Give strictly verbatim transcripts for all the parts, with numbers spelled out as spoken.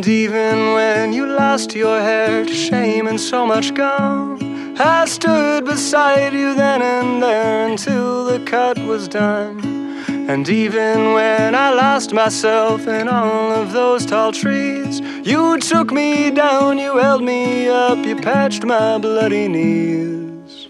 And even when you lost your hair to shame and so much gone, I stood beside you then and there until the cut was done. And even when I lost myself in all of those tall trees, you took me down, you held me up, you patched my bloody knees.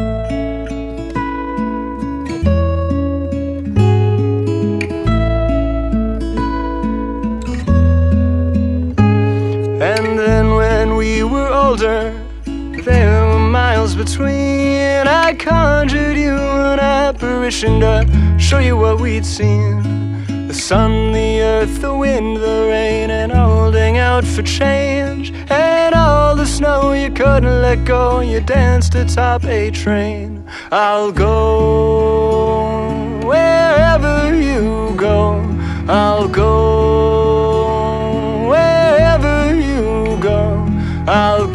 And then when we were older, there were miles between. I conjured you an apparition to show you what we'd seen. The sun, the earth, the wind, the rain, and holding out for change. And all the snow you couldn't let go, you danced atop a train. I'll go wherever you go, I'll go wherever you go, I'll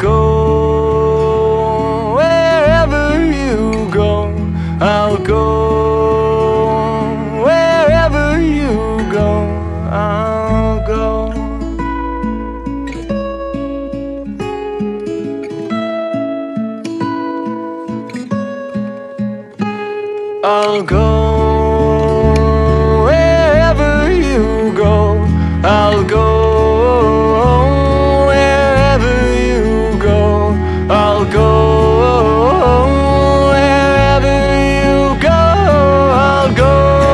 go wherever you go, I'll go wherever you go, I'll go. I'll go wherever you go, I'll go wherever you go, I'll go wherever you go, I'll go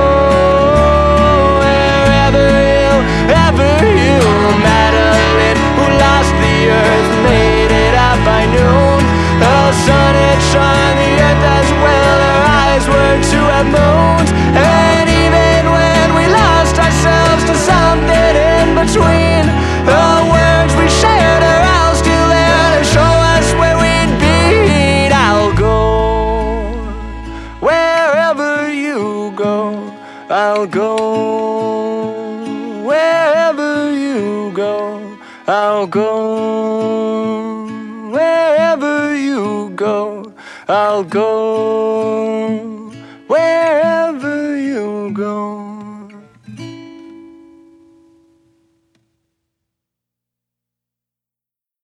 wherever you, ever you. Madeline, who lost the earth, made it out by noon. The sun had shone the earth as well, her eyes were to have moons. And even when we lost ourselves to something in between, the words we shared are all still there to show us where we'd be. I'll go wherever you go, I'll go wherever you go, I'll go wherever you go, I'll go